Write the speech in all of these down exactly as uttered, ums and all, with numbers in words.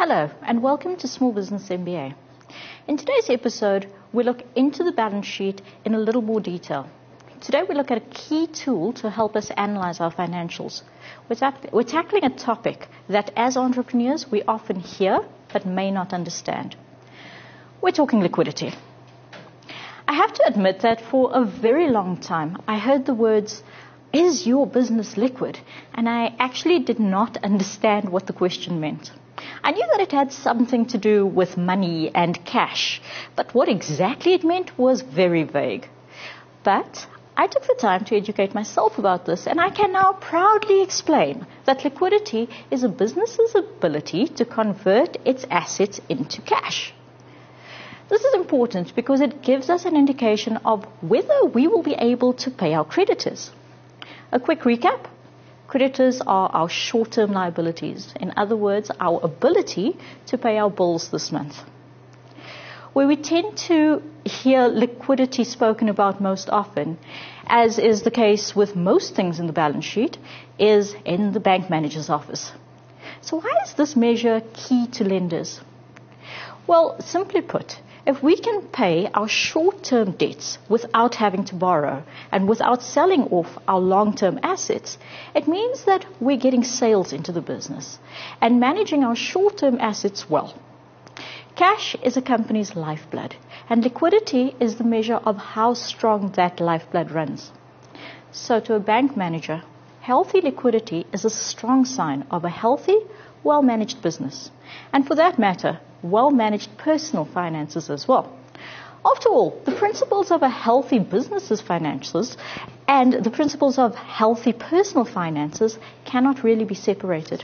Hello and welcome to Small Business M B A. In today's episode, we look into the balance sheet in a little more detail. Today we look at a key tool to help us analyze our financials. We're, ta- we're tackling a topic that as entrepreneurs we often hear but may not understand. We're talking liquidity. I have to admit that for a very long time I heard the words, "Is your business liquid?" and I actually did not understand what the question meant. I knew that it had something to do with money and cash, but what exactly it meant was very vague. But I took the time to educate myself about this, and I can now proudly explain that liquidity is a business's ability to convert its assets into cash. This is important because it gives us an indication of whether we will be able to pay our creditors. A quick recap. Creditors are our short-term liabilities. In other words, our ability to pay our bills this month. Where we tend to hear liquidity spoken about most often, as is the case with most things in the balance sheet, is in the bank manager's office. So why is this measure key to lenders? Well, simply put, if we can pay our short-term debts without having to borrow and without selling off our long-term assets, it means that we're getting sales into the business and managing our short-term assets well. Cash is a company's lifeblood, and liquidity is the measure of how strong that lifeblood runs. So to a bank manager, healthy liquidity is a strong sign of a healthy, well-managed business. And for that matter, well-managed personal finances as well. After all, the principles of a healthy business's finances and the principles of healthy personal finances cannot really be separated.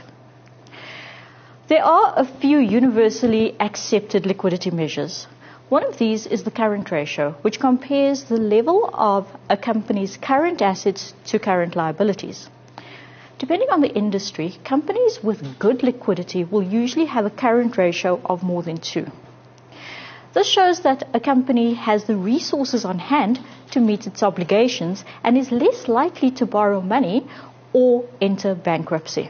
There are a few universally accepted liquidity measures. One of these is the current ratio, which compares the level of a company's current assets to current liabilities. Depending on the industry, companies with good liquidity will usually have a current ratio of more than two. This shows that a company has the resources on hand to meet its obligations and is less likely to borrow money or enter bankruptcy.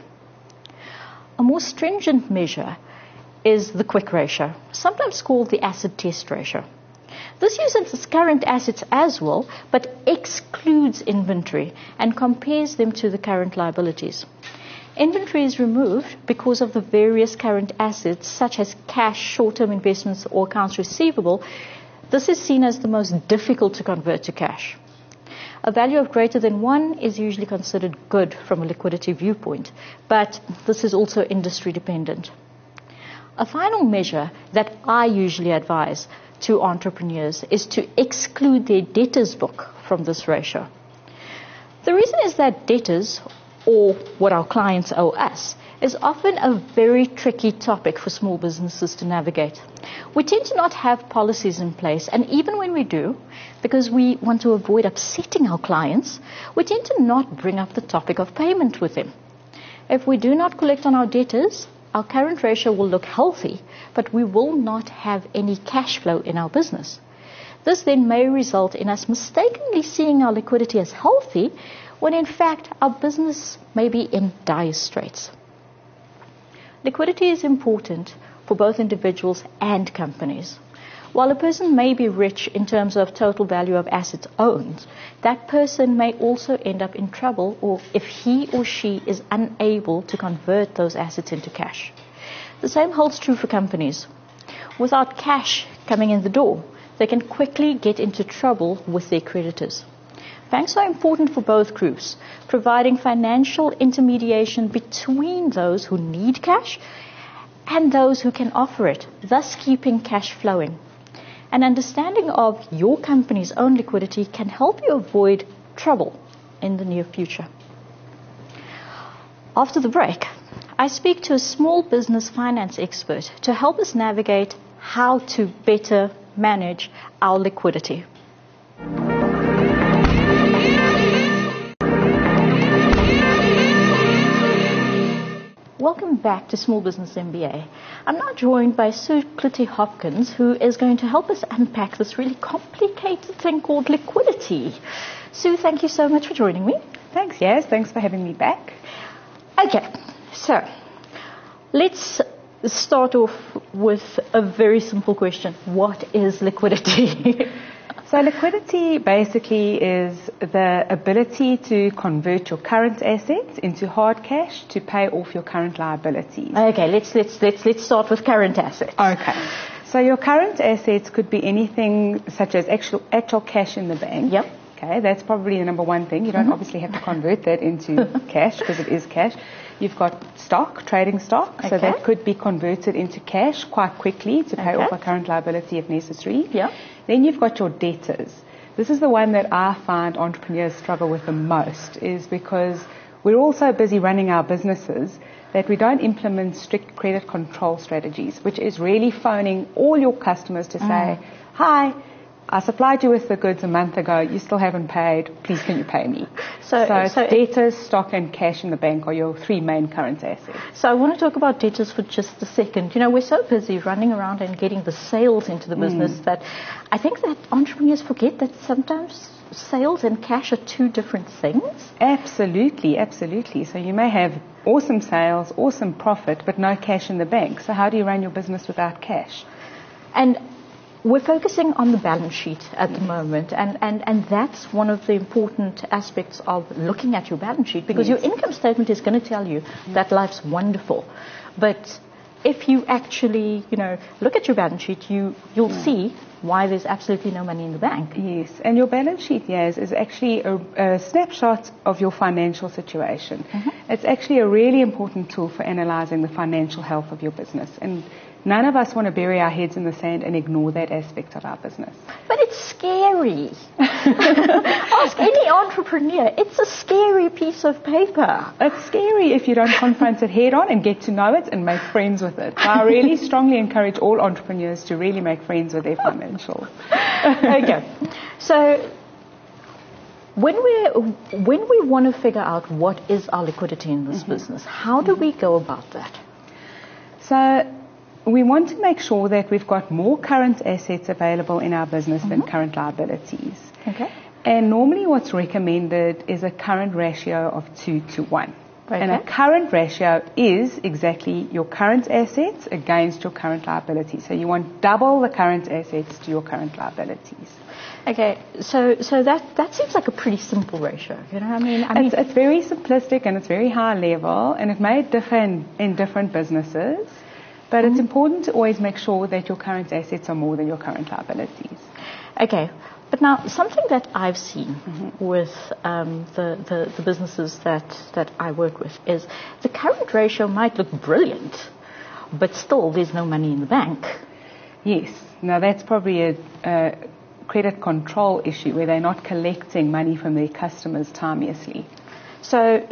A more stringent measure is the quick ratio, sometimes called the acid test ratio. This uses its current assets as well, but excludes inventory and compares them to the current liabilities. Inventory is removed because of the various current assets, such as cash, short-term investments, or accounts receivable. This is seen as the most difficult to convert to cash. A value of greater than one is usually considered good from a liquidity viewpoint, but this is also industry dependent. A final measure that I usually advise to entrepreneurs is to exclude their debtors book from this ratio. The reason is that debtors, or what our clients owe us, is often a very tricky topic for small businesses to navigate. We tend to not have policies in place, and even when we do, because we want to avoid upsetting our clients, we tend to not bring up the topic of payment with them. If we do not collect on our debtors, our current ratio will look healthy, but we will not have any cash flow in our business. This then may result in us mistakenly seeing our liquidity as healthy, when in fact our business may be in dire straits. Liquidity is important for both individuals and companies. While a person may be rich in terms of total value of assets owned, that person may also end up in trouble or if he or she is unable to convert those assets into cash. The same holds true for companies. Without cash coming in the door, they can quickly get into trouble with their creditors. Banks are important for both groups, providing financial intermediation between those who need cash and those who can offer it, thus keeping cash flowing. An understanding of your company's own liquidity can help you avoid trouble in the near future. After the break, I speak to a small business finance expert to help us navigate how to better manage our liquidity. Welcome back to Small Business M B A. I'm now joined by Sue Clitty-Hopkins, who is going to help us unpack this really complicated thing called liquidity. Sue, thank you so much for joining me. Thanks, yes. Thanks for having me back. Okay, so let's start off with a very simple question. What is liquidity? So liquidity basically is the ability to convert your current assets into hard cash to pay off your current liabilities. Okay, let's let's let's let's start with current assets. Okay. So your current assets could be anything such as actual actual cash in the bank. Yep. Okay, that's probably the number one thing. You don't mm-hmm. obviously have to convert that into cash because it is cash. You've got stock, trading stock, okay. so that could be converted into cash quite quickly to pay okay. off a current liability if necessary. Yeah. Then you've got your debtors. This is the one that I find entrepreneurs struggle with the most, is because we're all so busy running our businesses that we don't implement strict credit control strategies, which is really phoning all your customers to say, mm. hi, I supplied you with the goods a month ago, you still haven't paid, please can you pay me? So, so, so debtors, stock and cash in the bank are your three main current assets. So I want to talk about debtors for just a second. You know, we're so busy running around and getting the sales into the business mm. that I think that entrepreneurs forget that sometimes sales and cash are two different things. Absolutely, absolutely. So you may have awesome sales, awesome profit, but no cash in the bank. So how do you run your business without cash? And we're focusing on the balance sheet at the moment, and, and, and that's one of the important aspects of looking at your balance sheet, because yes. your income statement is going to tell you yes. that life's wonderful. But if you actually, you know, look at your balance sheet, you, you'll yeah. see why there's absolutely no money in the bank. Yes, and your balance sheet, yes, is actually a, a snapshot of your financial situation. Mm-hmm. It's actually a really important tool for analyzing the financial health of your business. And none of us want to bury our heads in the sand and ignore that aspect of our business. But it's scary. Ask any entrepreneur. It's a scary piece of paper. It's scary if you don't confront it head on and get to know it and make friends with it. So I really strongly encourage all entrepreneurs to really make friends with their financials. Okay. So when we when we want to figure out what is our liquidity in this mm-hmm. business, how do mm-hmm. we go about that? So we want to make sure that we've got more current assets available in our business mm-hmm. than current liabilities. Okay. And normally what's recommended is a current ratio of two to one. Okay. And a current ratio is exactly your current assets against your current liabilities. So you want double the current assets to your current liabilities. Okay, so so that, that seems like a pretty simple ratio. You know, I mean, I mean, it's, it's very simplistic and it's very high level, and it may differ in, in different businesses. But mm-hmm. it's important to always make sure that your current assets are more than your current liabilities. Okay. But now, something that I've seen mm-hmm. with um, the, the, the businesses that, that I work with is the current ratio might look brilliant, but still there's no money in the bank. Yes. Now, that's probably a, a credit control issue where they're not collecting money from their customers timeously. So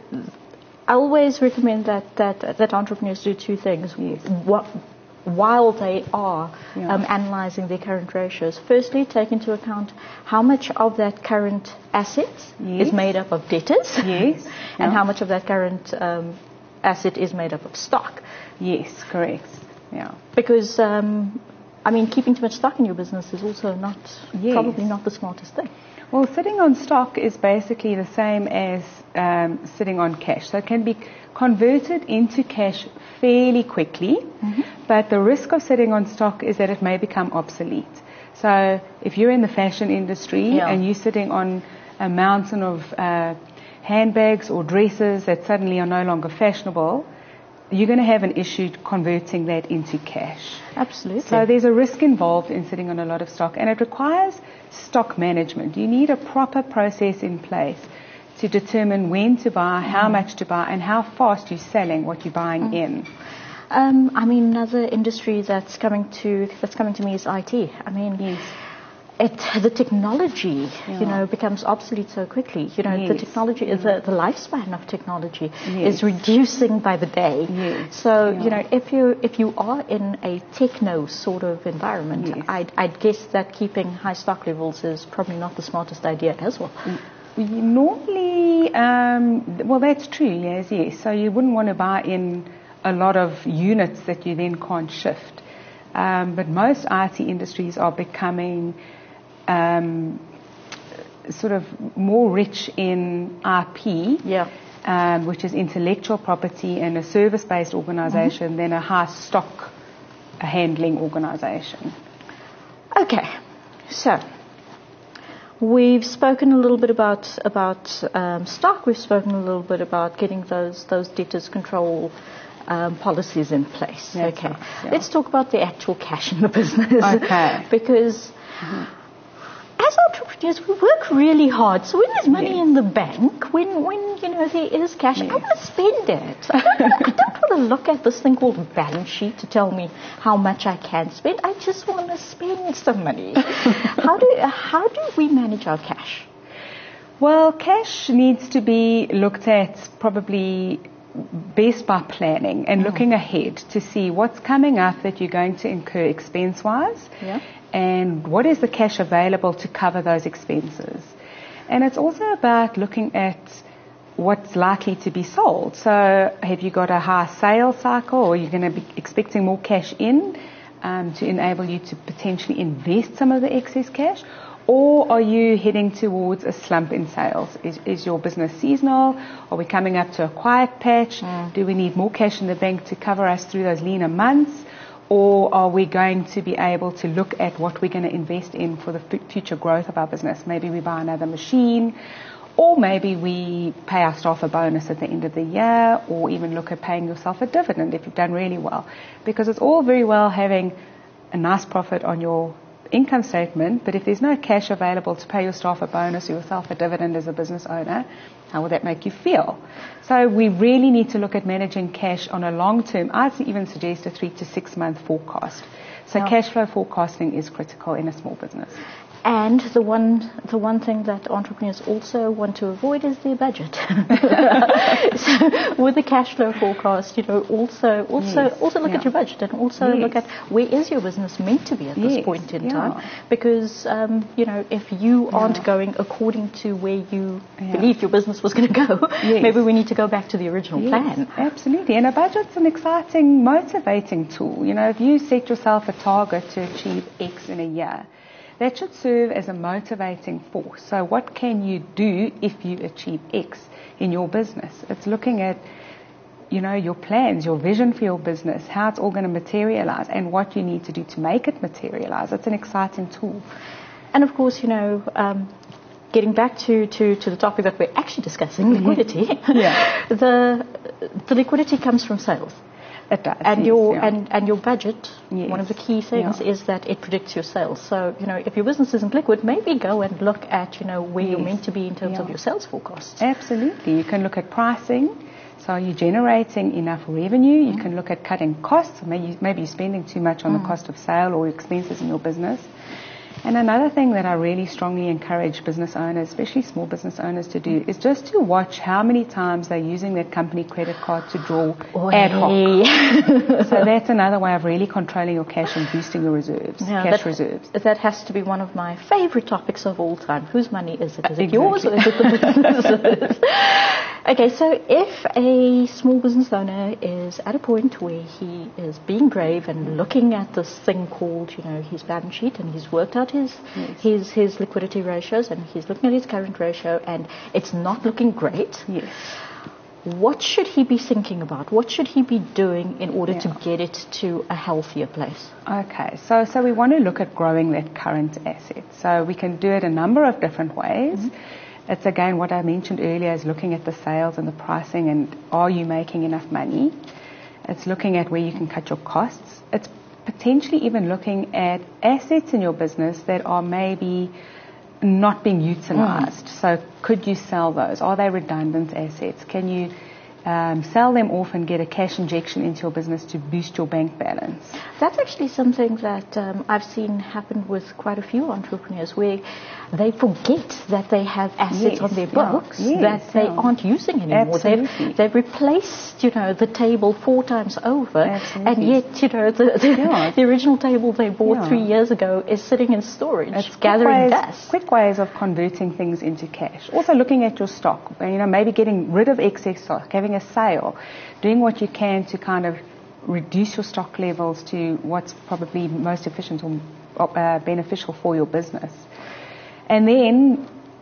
I always recommend that, that, that entrepreneurs do two things. Yes. What, while they are yeah. um, analyzing their current ratios. Firstly, take into account how much of that current assets yes. is made up of debtors yes. and yeah. how much of that current um, asset is made up of stock. Yes, correct. Yeah. Because, um, I mean, keeping too much stock in your business is also not, yes. probably not the smartest thing. Well, sitting on stock is basically the same as um, sitting on cash. So it can be converted into cash fairly quickly, mm-hmm. but the risk of sitting on stock is that it may become obsolete. So if you're in the fashion industry yeah. and you're sitting on a mountain of uh, handbags or dresses that suddenly are no longer fashionable, you're going to have an issue converting that into cash. Absolutely. So there's a risk involved in sitting on a lot of stock, and it requires stock management. You need a proper process in place to determine when to buy, mm. how much to buy, and how fast you're selling what you're buying mm. in. Um, I mean, another industry that's coming to that's coming to me is I T. I mean, yes. it the technology, yeah. you know, becomes obsolete so quickly. You know, yes. the technology, mm. the, the lifespan of technology yes. is reducing by the day. Yes. So, yeah. you know, if you if you are in a techno sort of environment, yes. I'd, I'd guess that keeping high stock levels is probably not the smartest idea as well. Mm. Normally, um, well, that's true, yes, yes. So you wouldn't want to buy in a lot of units that you then can't shift. Um, but most I T industries are becoming um, sort of more rich in I P. Yeah. um, which is intellectual property and a service-based organisation, mm-hmm. than a high stock a handling organisation. Okay, so we've spoken a little bit about about um, stock. We've spoken a little bit about getting those those debtors control um, policies in place. That's okay, right, yeah. Let's talk about the actual cash in the business. Okay, because. Mm-hmm. As entrepreneurs, we work really hard. So when there's money yes. in the bank, when, when you know there is cash, yes. I want to spend it. I don't, I don't want to look at this thing called balance sheet to tell me how much I can spend. I just want to spend some money. how do how do we manage our cash? Well, cash needs to be looked at probably best by planning and mm. looking ahead to see what's coming up that you're going to incur expense-wise. Yeah. And what is the cash available to cover those expenses. And it's also about looking at what's likely to be sold. So have you got a high sales cycle, or you're going to be expecting more cash in um, to enable you to potentially invest some of the excess cash? Or are you heading towards a slump in sales? Is, is your business seasonal? Are we coming up to a quiet patch? Mm. Do we need more cash in the bank to cover us through those leaner months? Or are we going to be able to look at what we're going to invest in for the f- future growth of our business? Maybe we buy another machine, or maybe we pay our staff a bonus at the end of the year, or even look at paying yourself a dividend if you've done really well. Because it's all very well having a nice profit on your income statement, but if there's no cash available to pay your staff a bonus or yourself a dividend as a business owner, how will that make you feel? So we really need to look at managing cash on a long term. I'd even suggest a three to six month forecast. So yeah. Cash flow forecasting is critical in a small business. And the one the one thing that entrepreneurs also want to avoid is their budget. So with the cash flow forecast, you know, also also yes. also look yeah. at your budget, and also yes. look at where is your business meant to be at yes. this point in yeah. time. Because um, you know, if you aren't yeah. going according to where you yeah. believed your business was going to go, yes. maybe we need to go back to the original yes. plan. Absolutely. And a budget's an exciting, motivating tool. You know, if you set yourself a target to achieve X in a year, that should serve as a motivating force. So what can you do if you achieve X in your business? It's looking at, you know, your plans, your vision for your business, how it's all going to materialize, and what you need to do to make it materialize. It's an exciting tool. And of course, you know, um, getting back to, to, to the topic that we're actually discussing, liquidity, yeah. the, the liquidity comes from sales. It does, and yes, your yeah. and, and your budget, yes. one of the key things yeah. is that it predicts your sales. So, you know, if your business isn't liquid, maybe go and look at, you know, where yes. you're meant to be in terms yeah. of your sales forecasts. Absolutely. You can look at pricing. So are you generating enough revenue? You mm. can look at cutting costs. Maybe, maybe you're spending too much on mm. the cost of sale or expenses in your business. And another thing that I really strongly encourage business owners, especially small business owners, to do is just to watch how many times they're using their company credit card to draw Oy. ad hoc. So that's another way of really controlling your cash and boosting your reserves, yeah, cash that, reserves. That has to be one of my favorite topics of all time. Whose money is it? Is it exactly. yours or is it the business's? Okay, so if a small business owner is at a point where he is being brave and looking at this thing called, you know, his balance sheet, and he's worked out his yes. his his liquidity ratios, and he's looking at his current ratio, and it's not looking great. Yes. What should he be thinking about? What should he be doing in order yeah. to get it to a healthier place? Okay, so so we want to look at growing that current asset. So we can do it a number of different ways. Mm-hmm. It's again what I mentioned earlier, is looking at the sales and the pricing, and are you making enough money? It's looking at where you can cut your costs. It's potentially even looking at assets in your business that are maybe not being utilized. Mm. So could you sell those? Are they redundant assets? Can you um, sell them off and get a cash injection into your business to boost your bank balance? That's actually something that um, I've seen happen with quite a few entrepreneurs, where they forget that they have assets yes, on their yeah, books yes, that they yeah. aren't using anymore. Absolutely. They've, they've replaced, you know, the table four times over, Absolutely. and yet, you know, the, the, yeah. the original table they bought yeah. three years ago is sitting in storage, it's gathering ways, dust. Quick ways of converting things into cash. Also looking at your stock, you know, maybe getting rid of excess stock, having a sale, doing what you can to kind of reduce your stock levels to what's probably most efficient or uh, beneficial for your business. And then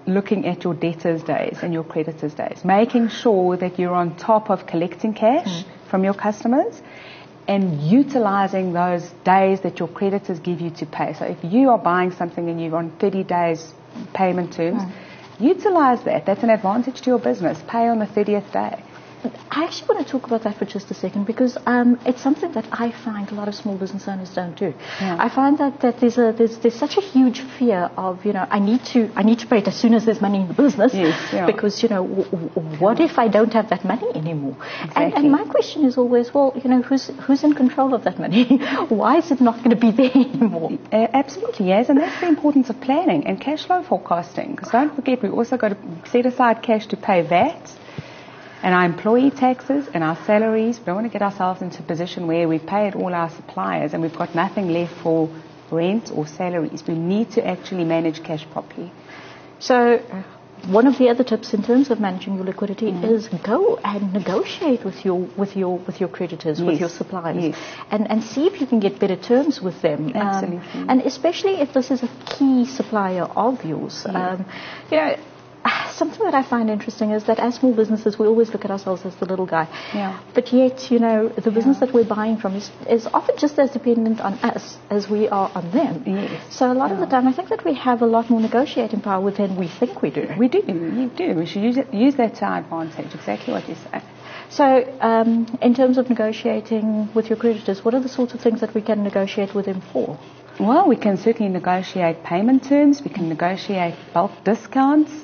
looking at your debtors days and your creditors days, making sure that you're on top of collecting cash mm. from your customers and utilizing those days that your creditors give you to pay. So if you are buying something and you're on thirty days payment terms, mm. utilize that. That's an advantage to your business. Pay on the thirtieth day. I actually want to talk about that for just a second because um, it's something that I find a lot of small business owners don't do. Yeah. I find that, that there's a there's there's such a huge fear of, you know, I need to I need to pay it as soon as there's money in the business yes, yeah. because, you know, w- w- what if I don't have that money anymore? Exactly. And, and my question is always, well, you know, who's who's in control of that money? Why is it not going to be there anymore? Uh, absolutely, yes, and that's the importance of planning and cash flow forecasting. Because don't forget, we also got to set aside cash to pay V A T. And our employee taxes and our salaries. We don't want to get ourselves into a position where we've paid all our suppliers and we've got nothing left for rent or salaries. We need to actually manage cash properly. So one of the other tips in terms of managing your liquidity mm. is go and negotiate with your with your with your creditors, yes. with your suppliers, yes. and and see if you can get better terms with them. Absolutely. Um, and especially if this is a key supplier of yours. Yes. Um, you know. Something that I find interesting is that as small businesses, we always look at ourselves as the little guy. Yeah. But yet, you know, the business yeah. that we're buying from is, is often just as dependent on us as we are on them. Yes. So a lot yeah. of the time, I think that we have a lot more negotiating power with than we think we do. We do. You do. We should use, it, use that to our advantage, exactly what you say. So um, in terms of negotiating with your creditors, what are the sorts of things that we can negotiate with them for? Well, we can certainly negotiate payment terms. We can negotiate bulk discounts.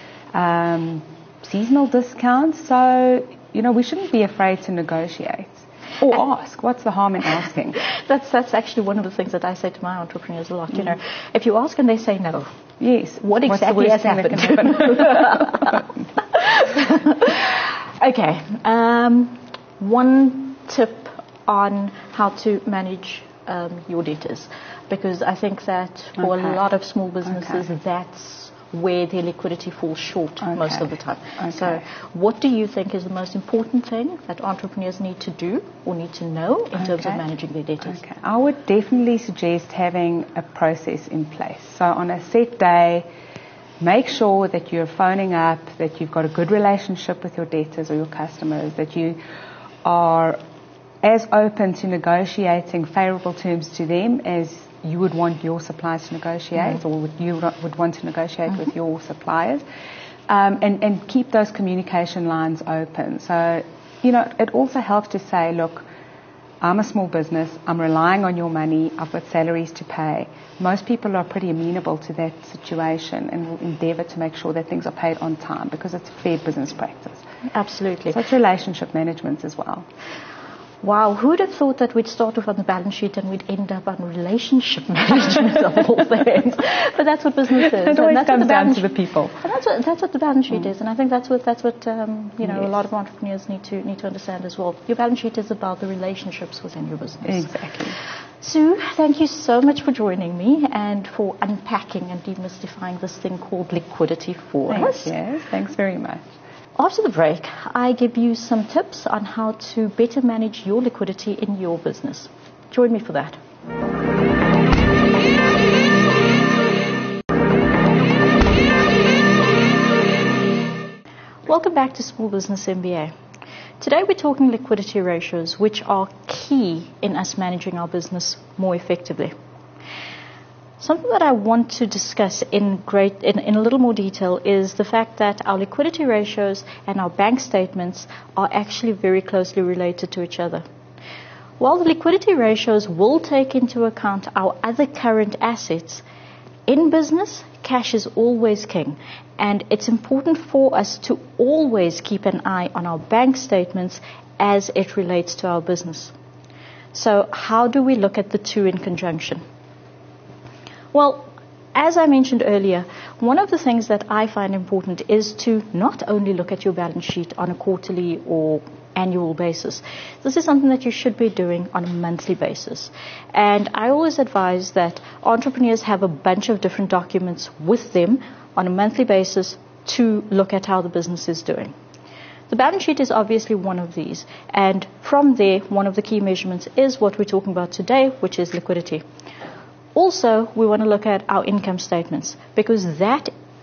Um, seasonal discounts. So, you know, we shouldn't be afraid to negotiate or and ask. What's the harm in asking? That's that's actually one of the things that I say to my entrepreneurs a lot. Mm. You know, if you ask and they say no, yes, what exactly has happened? happen? Okay, um, one tip on how to manage um, your debtors, because I think that for okay. a lot of small businesses, okay. that's where their liquidity falls short okay. most of the time. Okay. So what do you think is the most important thing that entrepreneurs need to do or need to know in okay. terms of managing their debtors? Okay. I would definitely suggest having a process in place. So on a set day, make sure that you're phoning up, that you've got a good relationship with your debtors or your customers, that you are as open to negotiating favorable terms to them as you would want your suppliers to negotiate, mm-hmm. or would you would want to negotiate mm-hmm. with your suppliers, um, and, and keep those communication lines open. So, you know, it also helps to say, look, I'm a small business, I'm relying on your money, I've got salaries to pay. Most people are pretty amenable to that situation and will endeavour to make sure that things are paid on time because it's fair business practice. Absolutely. So it's relationship management as well. Wow, who would have thought that we'd start off on the balance sheet and we'd end up on relationship management of all things? But that's what business is. It always that's comes down sh- to the people. And that's what that's what the balance sheet mm. is, and I think that's what that's what um, you know yes. a lot of entrepreneurs need to need to understand as well. Your balance sheet is about the relationships within your business. Exactly. Sue, thank you so much for joining me and for unpacking and demystifying this thing called liquidity for Thanks, us. Yes, thanks very much. After the break, I give you some tips on how to better manage your liquidity in your business. Join me for that. Welcome back to Small Business M B A. Today we're talking liquidity ratios, which are key in us managing our business more effectively. Something that I want to discuss in great in, in a little more detail is the fact that our liquidity ratios and our bank statements are actually very closely related to each other. While the liquidity ratios will take into account our other current assets, in business, cash is always king, and it's important for us to always keep an eye on our bank statements as it relates to our business. So how do we look at the two in conjunction? Well, as I mentioned earlier, one of the things that I find important is to not only look at your balance sheet on a quarterly or annual basis. This is something that you should be doing on a monthly basis. And I always advise that entrepreneurs have a bunch of different documents with them on a monthly basis to look at how the business is doing. The balance sheet is obviously one of these. And from there, one of the key measurements is what we're talking about today, which is liquidity. Also, we want to look at our income statements because that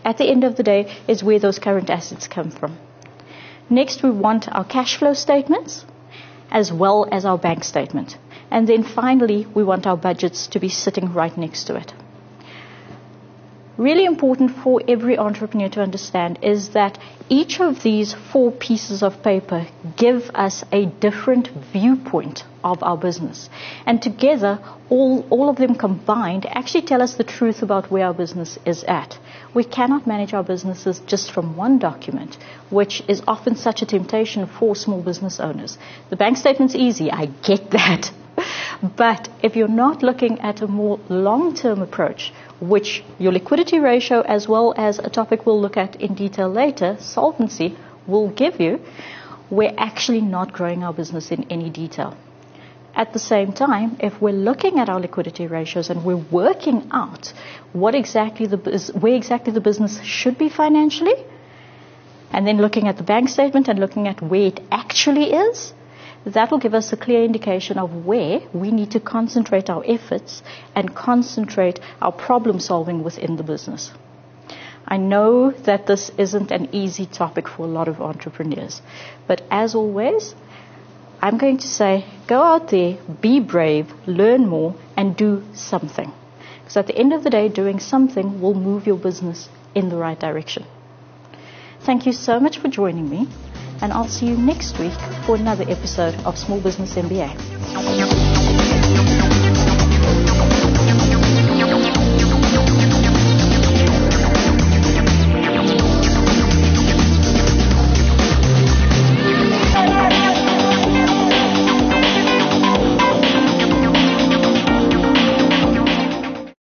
at the end of the day, is where those current assets come from. Next, we want our cash flow statements as well as our bank statement. And then finally, we want our budgets to be sitting right next to it. Really important for every entrepreneur to understand is that each of these four pieces of paper give us a different viewpoint of our business. And together, all, all of them combined actually tell us the truth about where our business is at. We cannot manage our businesses just from one document, which is often such a temptation for small business owners. The bank statement's easy, I get that. But if you're not looking at a more long-term approach, which your liquidity ratio, as well as a topic we'll look at in detail later, solvency, will give you, we're actually not growing our business in any detail. At the same time, if we're looking at our liquidity ratios and we're working out what exactly the where exactly the business should be financially, and then looking at the bank statement and looking at where it actually is, that will give us a clear indication of where we need to concentrate our efforts and concentrate our problem solving within the business. I know that this isn't an easy topic for a lot of entrepreneurs, but as always, I'm going to say, go out there, be brave, learn more, and do something. Because at the end of the day, doing something will move your business in the right direction. Thank you so much for joining me, and I'll see you next week for another episode of Small Business M B A.